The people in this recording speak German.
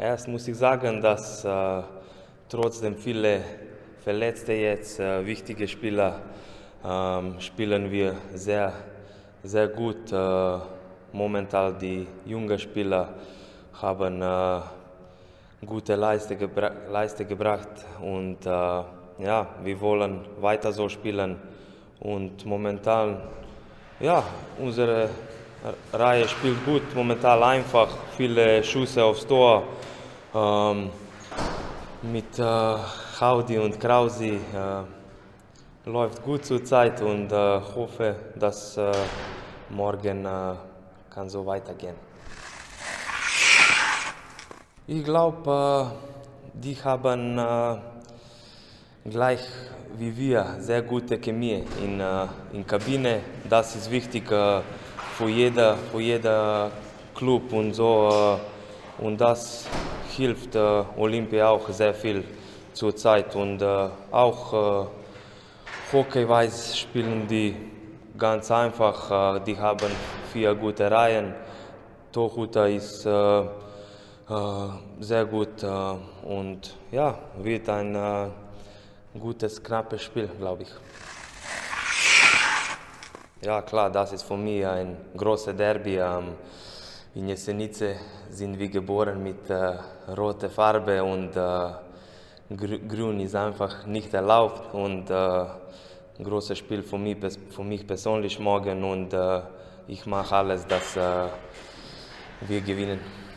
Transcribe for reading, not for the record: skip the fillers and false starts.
Erst muss ich sagen, dass trotzdem viele Verletzte jetzt, wichtige Spieler, spielen wir sehr, sehr gut. Momentan die jungen Spieler haben gute Leistung gebracht und ja, wir wollen weiter so spielen und momentan, ja, unsere Reihe spielt gut, momentan einfach viele Schüsse aufs Tor. Mit Haudi und Krausi läuft gut zur Zeit und hoffe, dass morgen kann so weitergehen. Ich glaube, die haben gleich wie wir sehr gute Chemie in Kabine. Das ist wichtig für jeder Club und so. Und das hilft Olympia auch sehr viel zur Zeit. Und auch Hockey-wise spielen die ganz einfach. Die haben 4 gute Reihen. Torhüter ist sehr gut und ja, wird ein gutes, knappes Spiel, glaube ich. Ja, klar, das ist für mich ein großes Derby. In Jesenice sind wir geboren mit roter Farbe und grün ist einfach nicht erlaubt. Und ein großes Spiel für mich persönlich morgen und ich mache alles, dass wir gewinnen.